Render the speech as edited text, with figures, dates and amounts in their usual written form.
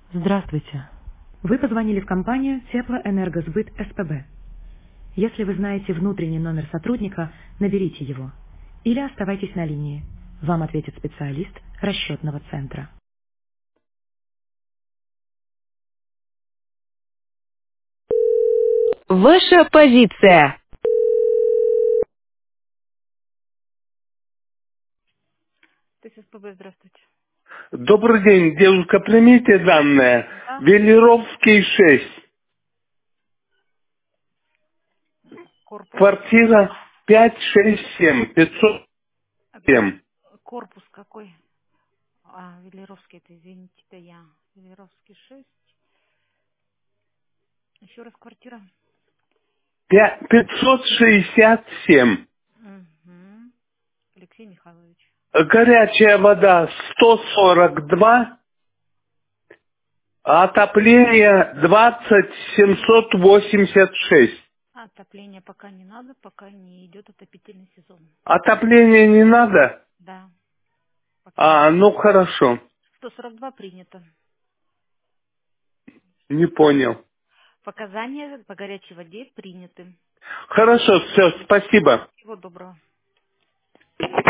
Здравствуйте. Вы позвонили в компанию Теплоэнергосбыт СПБ. Если вы знаете внутренний номер сотрудника, наберите его. Или оставайтесь на линии. Вам ответит специалист расчетного центра. Ваша позиция. ТССПБ, здравствуйте. Добрый день, девушка, примите данные. Да. Велеровский 6, Корпус. квартира 567, А, 507. корпус какой? Велеровский, это, извините, это я. Велеровский 6. Еще раз квартира. 567. Угу. Алексей Михайлович. Горячая вода 142, а отопление 20786. Отопление пока не надо, пока не идет отопительный сезон. Отопление не надо? Да, пока не. А, ну хорошо, 142 принято. не понял. Показания по горячей воде приняты. Хорошо, все, спасибо. Всего доброго.